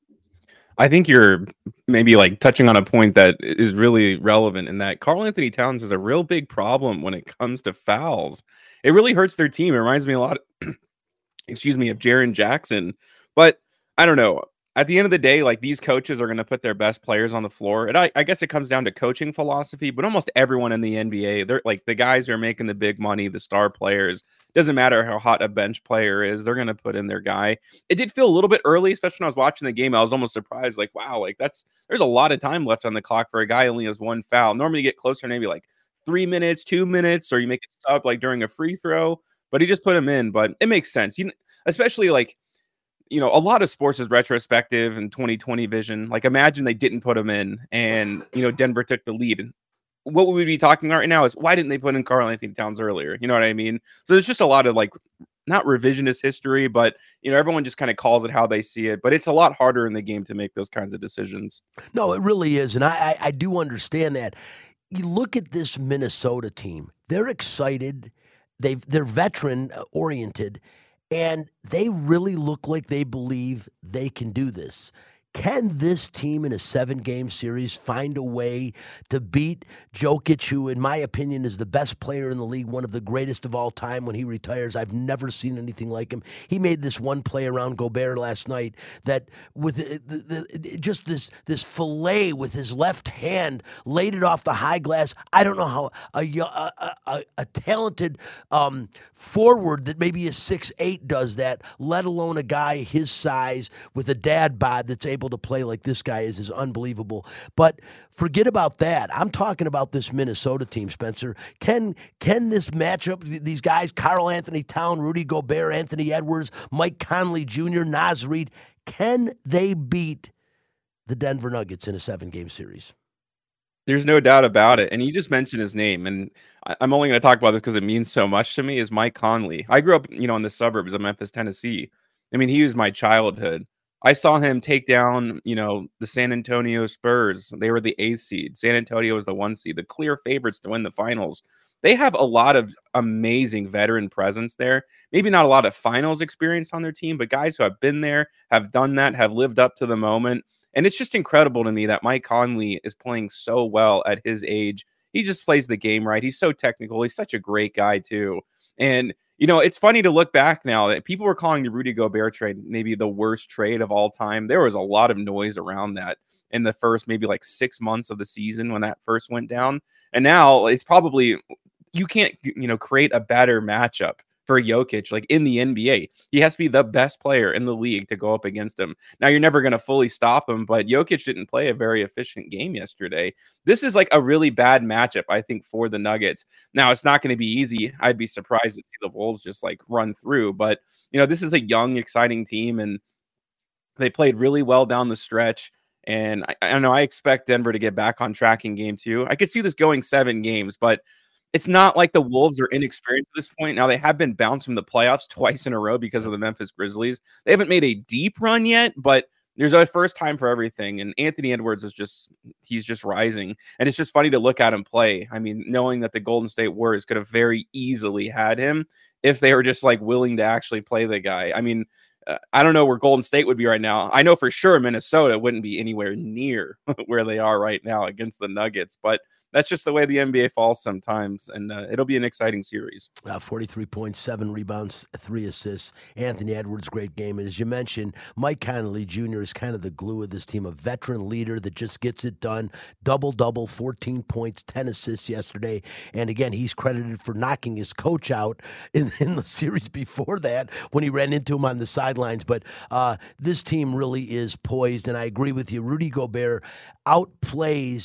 I think you're maybe like touching on a point that is really relevant in that Karl Anthony Towns is a real big problem when it comes to fouls. It really hurts their team. It reminds me a lot, of, excuse me, of Jaren Jackson. But I don't know. At the end of the day, like these coaches are going to put their best players on the floor. And I, I guess it comes down to coaching philosophy, but almost everyone in the N B A, they're like the guys who are making the big money, the star players. Doesn't matter how hot a bench player is, they're going to put in their guy. It did feel a little bit early, especially when I was watching the game. I was almost surprised, like, wow, like that's there's a lot of time left on the clock for a guy who only has one foul. Normally you get closer, maybe like three minutes, two minutes, or you make it sub like during a free throw. But he just put him in. But it makes sense, you know, especially like. You know, a lot of sports is retrospective and twenty twenty vision. Like, imagine they didn't put him in and, you know, Denver took the lead. What we would be talking about right now is why didn't they put in Karl Anthony Towns earlier? You know what I mean? So there's just a lot of like, not revisionist history, but, you know, everyone just kind of calls it how they see it. But it's a lot harder in the game to make those kinds of decisions. No, it really is. And I, I, I do understand that. You look at this Minnesota team, they're excited. They've, they're veteran oriented. And they really look like they believe they can do this. Can this team in a seven-game series find a way to beat Jokic, who, in my opinion, is the best player in the league, one of the greatest of all time when he retires? I've never seen anything like him. He made this one play around Gobert last night that with the, the, the, just this this fillet with his left hand, laid it off the high glass. I don't know how a, a, a, a talented um, forward that maybe is six eight does that, let alone a guy his size with a dad bod that's able to play like this guy is, is unbelievable. But forget about that. I'm talking about this Minnesota team, Spencer. Can can this matchup, these guys, Karl Anthony Towns, Rudy Gobert, Anthony Edwards, Mike Conley Junior, Naz Reid, can they beat the Denver Nuggets in a seven-game series? There's no doubt about it. And you just mentioned his name, and I'm only going to talk about this because it means so much to me, is Mike Conley. I grew up, you know, in the suburbs of Memphis, Tennessee. I mean, he was my childhood. I saw him take down, you know, the San Antonio Spurs. They were the eighth seed. San Antonio was the one seed, the clear favorites to win the finals. They have a lot of amazing veteran presence there. Maybe not a lot of finals experience on their team, but guys who have been there, have done that, have lived up to the moment. And it's just incredible to me that Mike Conley is playing so well at his age. He just plays the game right. He's so technical. He's such a great guy, too. And you know, it's funny to look back now that people were calling the Rudy Gobert trade maybe the worst trade of all time. There was a lot of noise around that in the first maybe like six months of the season when that first went down. And now it's probably, you can't, you know, create a better matchup for Jokic, like in the N B A. He has to be the best player in the league to go up against him. Now, you're never going to fully stop him, but Jokic didn't play a very efficient game yesterday. This is like a really bad matchup, I think, for the Nuggets. Now, it's not going to be easy. I'd be surprised to see the Wolves just like run through, but you know, this is a young, exciting team, and they played really well down the stretch. And I, I know I expect Denver to get back on track in game two. I could see this going seven games, but it's not like the Wolves are inexperienced at this point. Now, they have been bounced from the playoffs twice in a row because of the Memphis Grizzlies. They haven't made a deep run yet, but there's a first time for everything. And Anthony Edwards is just, he's just rising. And it's just funny to look at him play. I mean, knowing that the Golden State Warriors could have very easily had him if they were just like willing to actually play the guy. I mean, Uh, I don't know where Golden State would be right now. I know for sure Minnesota wouldn't be anywhere near where they are right now against the Nuggets, but that's just the way the N B A falls sometimes, and uh, it'll be an exciting series. Uh, forty-three point seven rebounds, three assists. Anthony Edwards, great game. And as you mentioned, Mike Conley Junior is kind of the glue of this team, a veteran leader that just gets it done. Double-double, fourteen points, ten assists yesterday. And again, he's credited for knocking his coach out in, in the series before that when he ran into him on the sidelines. But uh, this team really is poised, and I agree with you. Rudy Gobert outplays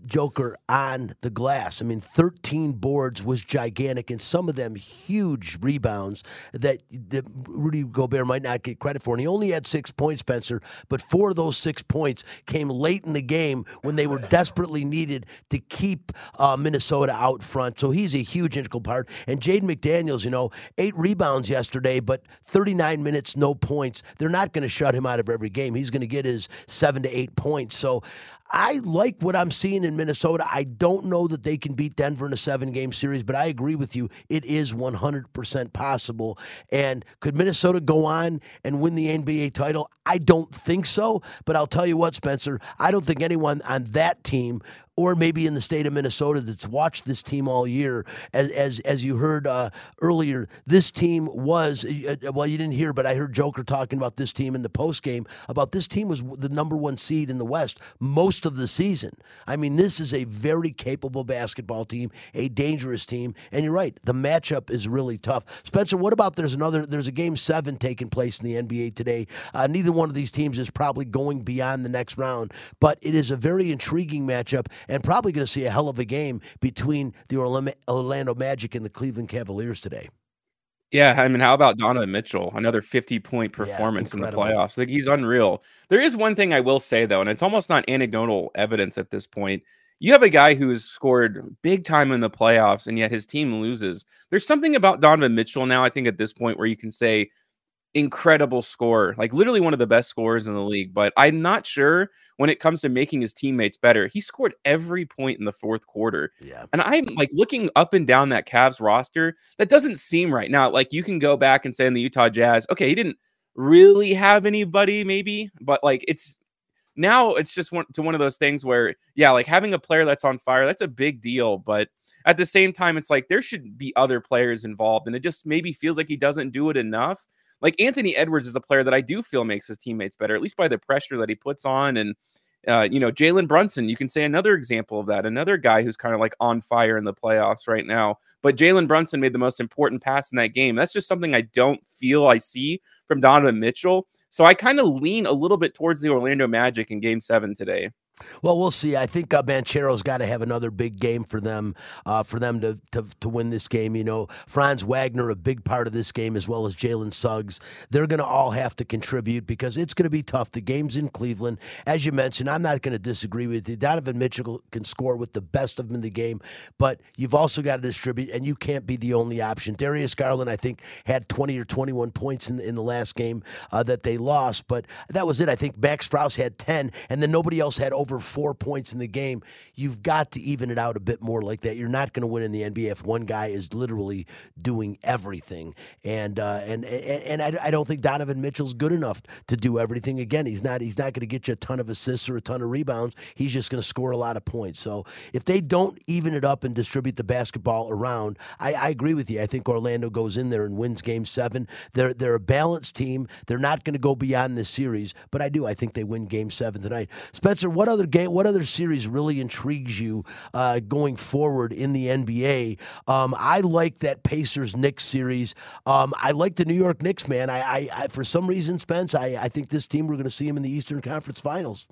Joker on the glass. I mean, thirteen boards was gigantic, and some of them huge rebounds that, that Rudy Gobert might not get credit for. And he only had six points, Spencer, but four of those six points came late in the game when they were desperately needed to keep uh, Minnesota out front. So he's a huge integral part. And Jaden McDaniels, you know, eight rebounds yesterday, but thirty-nine minutes, no points. They're not going to shut him out of every game. He's going to get his seven to eight points. So I like what I'm seeing in Minnesota. I don't know that they can beat Denver in a seven-game series, but I agree with you. It is one hundred percent possible. And could Minnesota go on and win the N B A title? I don't think so, but I'll tell you what, Spencer, I don't think anyone on that team or maybe in the state of Minnesota that's watched this team all year, as as, as you heard uh, earlier, this team was, uh, well, you didn't hear, but I heard Joker talking about this team in the postgame, about this team was the number one seed in the West most of the season. I mean, this is a very capable basketball team, a dangerous team, and you're right, the matchup is really tough. Spencer, what about there's another, there's a game seven taking place in the N B A today. Uh, neither one of these teams is probably going beyond the next round, but it is a very intriguing matchup, and probably going to see a hell of a game between the Orlando Magic and the Cleveland Cavaliers today. Yeah, I mean, how about Donovan Mitchell? Another fifty-point performance yeah, in the playoffs. Like, he's unreal. There is one thing I will say, though, and it's almost not anecdotal evidence at this point. You have a guy who's scored big time in the playoffs, and yet his team loses. There's something about Donovan Mitchell now, I think, at this point where you can say, incredible scorer, like literally one of the best scorers in the league. But I'm not sure when it comes to making his teammates better. He scored every point in the fourth quarter. Yeah. And I'm like looking up and down that Cavs roster. That doesn't seem right. Now, like you can go back and say in the Utah Jazz, okay, he didn't really have anybody maybe, but like it's now it's just one to one of those things where, yeah, like having a player that's on fire, that's a big deal. But at the same time, it's like there should be other players involved. And it just maybe feels like he doesn't do it enough. Like Anthony Edwards is a player that I do feel makes his teammates better, at least by the pressure that he puts on. And, uh, you know, Jalen Brunson, you can say another example of that. Another guy who's kind of like on fire in the playoffs right now. But Jalen Brunson made the most important pass in that game. That's just something I don't feel I see from Donovan Mitchell. So I kind of lean a little bit towards the Orlando Magic in game seven today. Well, we'll see. I think uh, Banchero's got to have another big game for them, uh, for them to, to to win this game. You know, Franz Wagner, a big part of this game, as well as Jalen Suggs. They're going to all have to contribute because it's going to be tough. The game's in Cleveland. As you mentioned, I'm not going to disagree with you. Donovan Mitchell can score with the best of them in the game, but you've also got to distribute, and you can't be the only option. Darius Garland, I think, had twenty or twenty-one points in, in the last game uh, that they lost, but that was it. I think Max Strus had ten, and then nobody else had over over four points in the game. You've got to even it out a bit more like that. You're not going to win in the N B A if one guy is literally doing everything. And uh, and and, and I, I don't think Donovan Mitchell's good enough to do everything. Again, he's not he's not going to get you a ton of assists or a ton of rebounds. He's just going to score a lot of points. So if they don't even it up and distribute the basketball around, I, I agree with you. I think Orlando goes in there and wins game seven. They're they're a balanced team. They're not going to go beyond this series, but I do. I think they win game seven tonight. Spencer, what other game, what other series really intrigues you uh, going forward in the N B A? Um, I like that Pacers-Knicks series. Um, I like the New York Knicks, man. I, I, I for some reason, Spence, I, I think this team, we're going to see them in the Eastern Conference Finals.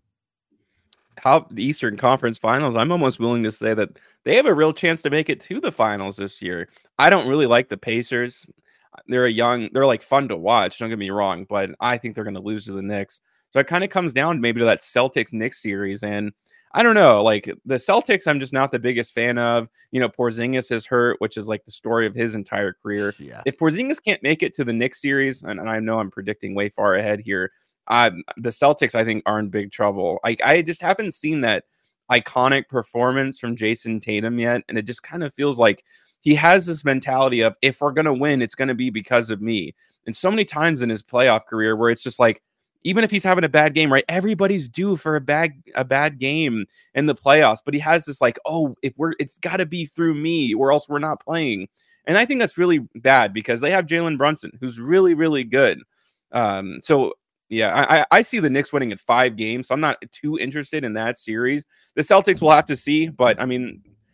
How the Eastern Conference Finals, I'm almost willing to say that they have a real chance to make it to the finals this year. I don't really like the Pacers. They're a young, they're like fun to watch, don't get me wrong, but I think they're going to lose to the Knicks. So it kind of comes down maybe to that Celtics-Knicks series. And I don't know, like the Celtics, I'm just not the biggest fan of. You know, Porzingis is hurt, which is like the story of his entire career. Yeah. If Porzingis can't make it to the Knicks series, and, and I know I'm predicting way far ahead here, uh, the Celtics, I think, are in big trouble. I, I just haven't seen that iconic performance from Jason Tatum yet. And it just kind of feels like he has this mentality of, if we're going to win, it's going to be because of me. And so many times in his playoff career where it's just like, even if he's having a bad game, right? Everybody's due for a bad a bad game in the playoffs, but he has this like, oh, if we're it's got to be through me, or else we're not playing. And I think that's really bad because they have Jalen Brunson, who's really, really good. Um, so yeah, I, I see the Knicks winning at five games. So I'm not too interested in that series. The Celtics will have to see, but I mean,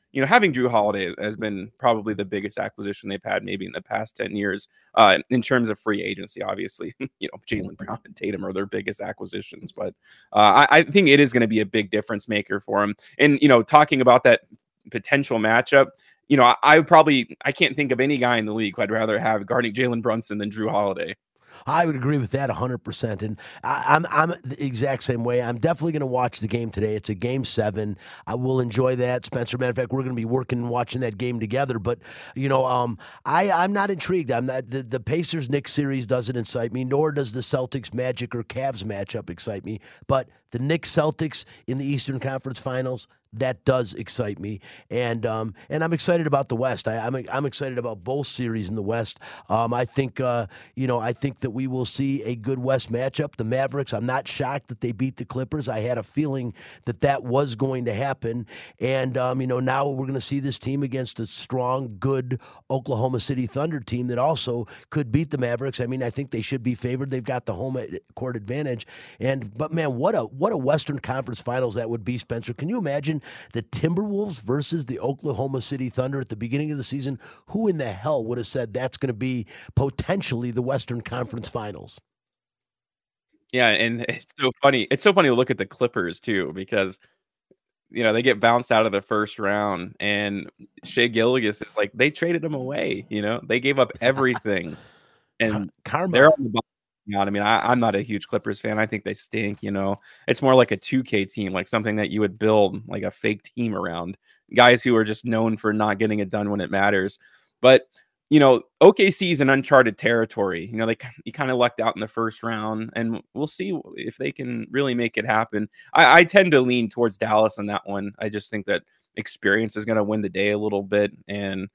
you know, having Drew Holiday has been probably the biggest acquisition they've had maybe in the past ten years uh, in terms of free agency. Obviously, you know, Jaylen Brown and Tatum are their biggest acquisitions, but uh, I, I think it is going to be a big difference maker for him. And, you know, talking about that potential matchup, you know, I, I would probably, I can't think of any guy in the league who I'd rather have guarding Jalen Brunson than Drew Holiday. I would agree with that one hundred percent. And I, I'm I'm the exact same way. I'm definitely going to watch the game today. It's a game seven. I will enjoy that. Spencer, matter of fact, we're going to be working and watching that game together. But, you know, um, I, I'm not intrigued. I'm not, the, the Pacers-Knicks series doesn't excite me, nor does the Celtics-Magic or Cavs matchup excite me. But the Knicks-Celtics in the Eastern Conference Finals, that does excite me, and um, and I'm excited about the West. I, I'm I'm excited about both series in the West. Um, I think uh, you know I think that we will see a good West matchup. The Mavericks. I'm not shocked that they beat the Clippers. I had a feeling that that was going to happen, and um, you know now we're going to see this team against a strong, good Oklahoma City Thunder team that also could beat the Mavericks. I mean, I think they should be favored. They've got the home court advantage, and but man, what a what a Western Conference Finals that would be, Spencer. Can you imagine the Timberwolves versus the Oklahoma City Thunder at the beginning of the season? Who in the hell would have said that's going to be potentially the Western Conference Finals? Yeah, and it's so funny. It's so funny to look at the Clippers too, because you know they get bounced out of the first round, and Shai Gilgeous is like they traded him away. You know, they gave up everything, and Karma. They're on the bottom. Out. I mean, I, I'm not a huge Clippers fan. I think they stink. You know, it's more like a two K team, like something that you would build like a fake team around guys who are just known for not getting it done when it matters. But you know, O K C is an uncharted territory. You know, they you kind of lucked out in the first round, and we'll see if they can really make it happen. I, I tend to lean towards Dallas on that one. I just think that experience is going to win the day a little bit, and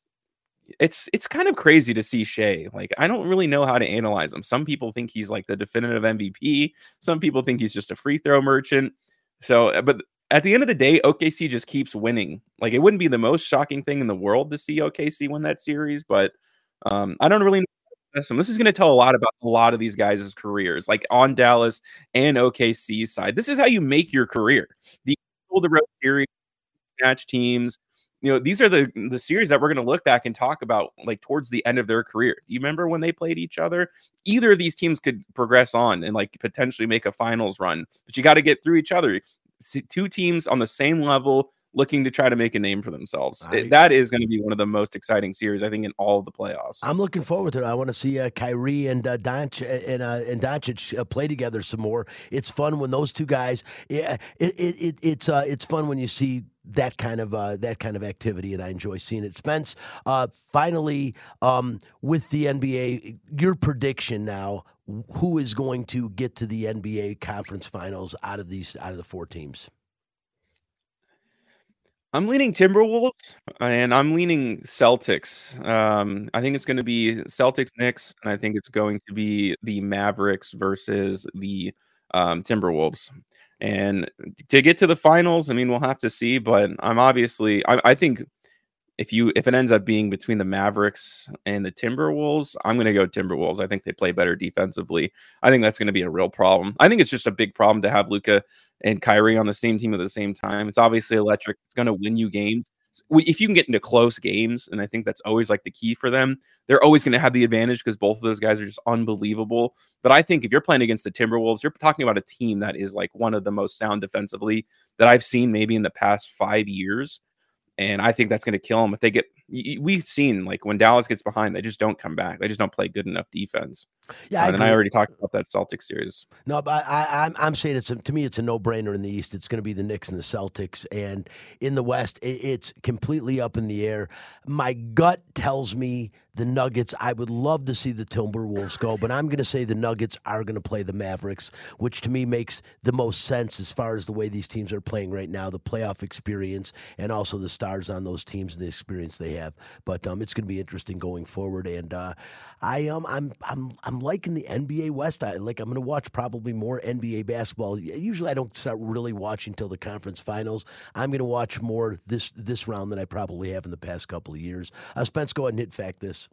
It's it's kind of crazy to see Shai. Like, I don't really know how to analyze him. Some people think he's like the definitive M V P. Some people think he's just a free throw merchant. So, but at the end of the day, O K C just keeps winning. Like, it wouldn't be the most shocking thing in the world to see O K C win that series, but um, I don't really know. This is going to tell a lot about a lot of these guys' careers, like on Dallas and O K C side. This is how you make your career. The the road series, match teams. You know, these are the the series that we're going to look back and talk about like towards the end of their career. Do you remember when they played each other? Either of these teams could progress on and like potentially make a finals run, but you got to get through each other. See, two teams on the same level looking to try to make a name for themselves. I, that is going to be one of the most exciting series, I think, in all of the playoffs. I'm looking forward to it. I want to see uh, Kyrie and uh, Doncic and uh, and Doncic uh, play together some more. It's fun when those two guys. Yeah, it, it, it it's uh, it's fun when you see that kind of uh, that kind of activity, and I enjoy seeing it. Spence, uh, finally, um, with the N B A, your prediction now: who is going to get to the N B A conference finals out of these out of the four teams? I'm leaning Timberwolves, and I'm leaning Celtics. Um, I think it's going to be Celtics, Knicks, and I think it's going to be the Mavericks versus the um, Timberwolves. And to get to the finals, I mean, we'll have to see. But I'm obviously, I, I think if you if it ends up being between the Mavericks and the Timberwolves, I'm going to go Timberwolves. I think they play better defensively. I think that's going to be a real problem. I think it's just a big problem to have Luka and Kyrie on the same team at the same time. It's obviously electric. It's going to win you games. If you can get into close games, and I think that's always like the key for them, they're always going to have the advantage because both of those guys are just unbelievable. But I think if you're playing against the Timberwolves, you're talking about a team that is like one of the most sound defensively that I've seen maybe in the past five years. And I think that's going to kill them if they get. We've seen like when Dallas gets behind, they just don't come back. They just don't play good enough defense. Yeah, I and I already talked about that Celtics series. No, but I, I, I'm I'm saying it's a, to me it's a no brainer in the East. It's going to be the Knicks and the Celtics, and in the West, it, it's completely up in the air. My gut tells me the Nuggets. I would love to see the Timberwolves go, but I'm going to say the Nuggets are going to play the Mavericks, which to me makes the most sense as far as the way these teams are playing right now, the playoff experience, and also the stars on those teams and the experience they have. But um, it's going to be interesting going forward, and uh, I um, I'm I'm I'm liking the N B A West. I like I'm going to watch probably more N B A basketball. Usually, I don't start really watching till the conference finals. I'm going to watch more this this round than I probably have in the past couple of years. Uh, Spence, go ahead and hit fact this.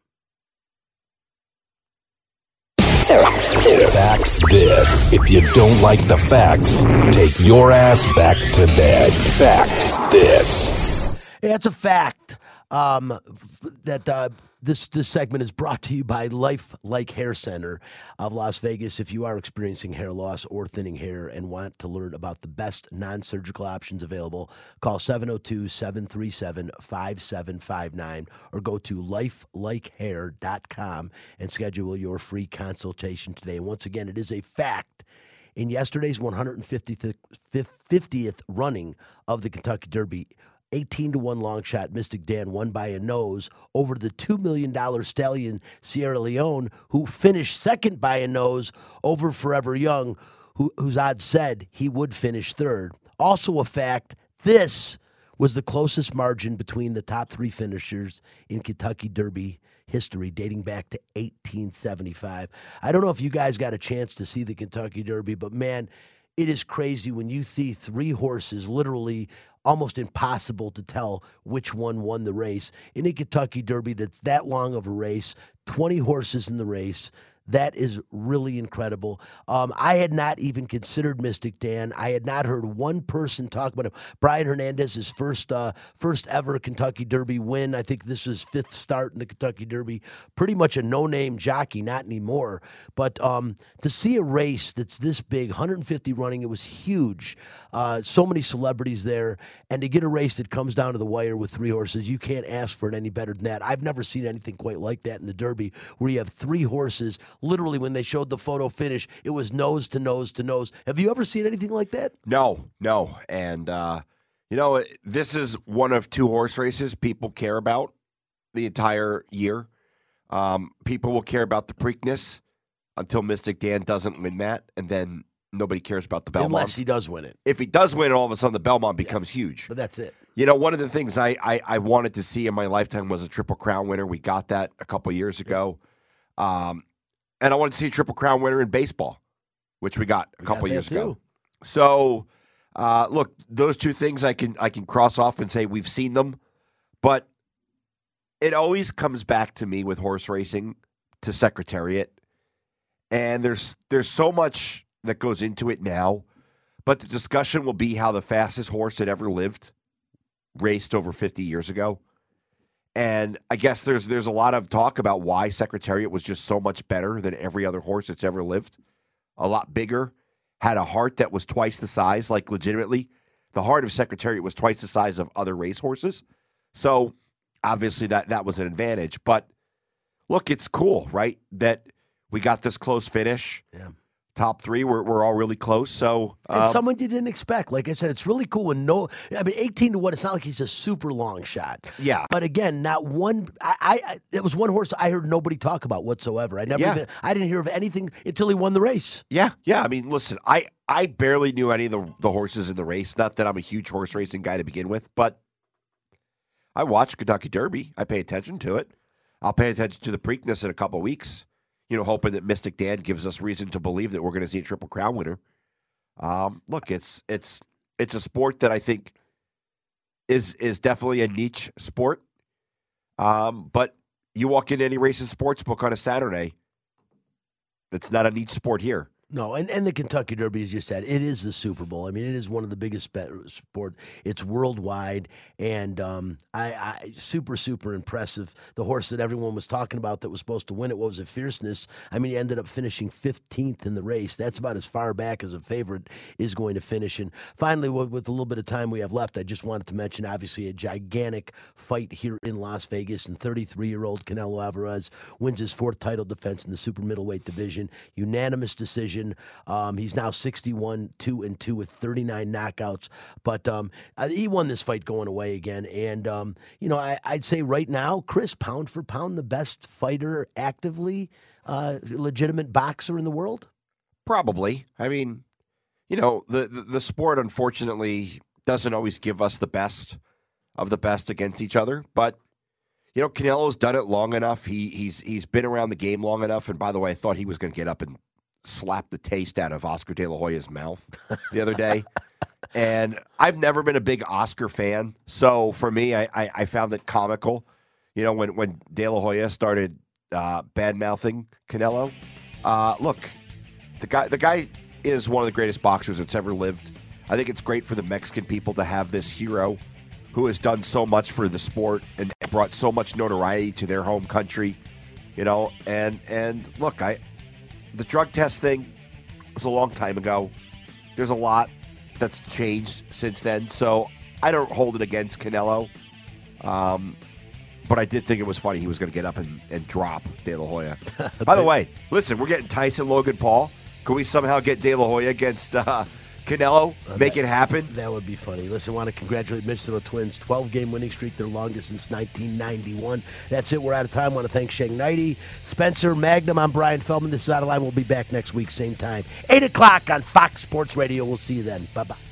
Fact this. If you don't like the facts, take your ass back to bed. Fact this. Yeah, it's a fact um, f- that uh, this this segment is brought to you by Life Like Hair Center of Las Vegas. If you are experiencing hair loss or thinning hair and want to learn about the best non-surgical options available, call seven oh two, seven three seven, five seven five nine or go to life like hair dot com and schedule your free consultation today. And once again, it is a fact. In yesterday's one hundred fiftieth, fiftieth running of the Kentucky Derby, eighteen to one long shot Mystic Dan won by a nose over the two million dollars stallion Sierra Leone, who finished second by a nose over Forever Young, who, whose odds said he would finish third. Also a fact, this was the closest margin between the top three finishers in Kentucky Derby history dating back to eighteen seventy-five. I don't know if you guys got a chance to see the Kentucky Derby, but man, it is crazy when you see three horses, literally almost impossible to tell which one won the race. In a Kentucky Derby that's that long of a race, twenty horses in the race, that is really incredible. Um, I had not even considered Mystic Dan. I had not heard one person talk about him. Brian Hernandez's first uh, first ever Kentucky Derby win. I think this is fifth start in the Kentucky Derby. Pretty much a no-name jockey, not anymore. But um, to see a race that's this big, one hundred fifty running, it was huge. Uh, so many celebrities there. And to get a race that comes down to the wire with three horses, you can't ask for it any better than that. I've never seen anything quite like that in the Derby, where you have three horses. Literally, when they showed the photo finish, it was nose to nose to nose. Have you ever seen anything like that? No, no. And, uh, you know, this is one of two horse races people care about the entire year. Um, people will care about the Preakness until Mystic Dan doesn't win that, and then nobody cares about the Belmont. Unless he does win it. If he does win it, all of a sudden the Belmont becomes yes, huge. But that's it. You know, one of the things I, I, I wanted to see in my lifetime was a Triple Crown winner. We got that a couple years ago. Um, and I wanted to see a Triple Crown winner in baseball, which we got a We couple got years that ago. too. So, uh, look, those two things I can I can cross off and say we've seen them. But it always comes back to me with horse racing to Secretariat. And there's there's so much that goes into it now. But the discussion will be how the fastest horse that ever lived raced over fifty years ago. And I guess there's there's a lot of talk about why Secretariat was just so much better than every other horse that's ever lived. A lot bigger, had a heart that was twice the size, like legitimately. The heart of Secretariat was twice the size of other racehorses. So obviously that, that was an advantage. But look, it's cool, right? That we got this close finish. Yeah. Top three, we're, we're all really close. So, and um, someone you didn't expect. Like I said, it's really cool. And no, I mean, eighteen to one, it's not like he's a super long shot. Yeah. But again, not one, I, I, it was one horse I heard nobody talk about whatsoever. I never Yeah. even, I didn't hear of anything until he won the race. Yeah, yeah. I mean, listen, I, I barely knew any of the, the horses in the race. Not that I'm a huge horse racing guy to begin with, but I watch Kentucky Derby. I pay attention to it. I'll pay attention to the Preakness in a couple of weeks, you know, hoping that Mystic Dan gives us reason to believe that we're going to see a Triple Crown winner. Um, look, it's it's it's a sport that I think is is definitely a niche sport. Um, but you walk into any racing sports book on a Saturday, it's not a niche sport here. No, and, and the Kentucky Derby, as you said, it is the Super Bowl. I mean, it is one of the biggest spe- sport. It's worldwide, and um, I, I super, super impressive. The horse that everyone was talking about that was supposed to win it, what was it, Fierceness? I mean, he ended up finishing fifteenth in the race. That's about as far back as a favorite is going to finish. And finally, with, with a little bit of time we have left, I just wanted to mention, obviously, a gigantic fight here in Las Vegas, and thirty-three-year-old Canelo Alvarez wins his fourth title defense in the super middleweight division. Unanimous decision. Um, he's now sixty-one, two and two with thirty-nine knockouts. But um, he won this fight going away again. And, um, you know, I, I'd say right now, Chris, pound for pound, the best fighter actively, uh, legitimate boxer in the world? Probably. I mean, you know, the, the, the sport, unfortunately, doesn't always give us the best of the best against each other. But, you know, Canelo's done it long enough. He He's he's been around the game long enough. And, by the way, I thought he was going to get up and slap the taste out of Oscar De La Hoya's mouth the other day. And I've never been a big Oscar fan. So for me, I, I, I found it comical, you know, when, when De La Hoya started uh, bad-mouthing Canelo. Uh, look, the guy, the guy is one of the greatest boxers that's ever lived. I think it's great for the Mexican people to have this hero who has done so much for the sport and brought so much notoriety to their home country, you know. And and look, I the drug test thing was a long time ago. There's a lot that's changed since then, so I don't hold it against Canelo. Um, but I did think it was funny he was going to get up and, and drop De La Hoya. By the way, listen, we're getting Tyson Logan Paul. Could we somehow get De La Hoya against uh, Canelo? Uh, Make that, it happen? That would be funny. Listen, I want to congratulate Minnesota Twins. twelve-game winning streak, their longest since nineteen ninety-one. That's it. We're out of time. I want to thank Shane Knighty, Spencer Magnum. I'm Brian Feldman. This is Out of Line. We'll be back next week, same time. eight o'clock on Fox Sports Radio. We'll see you then. Bye-bye.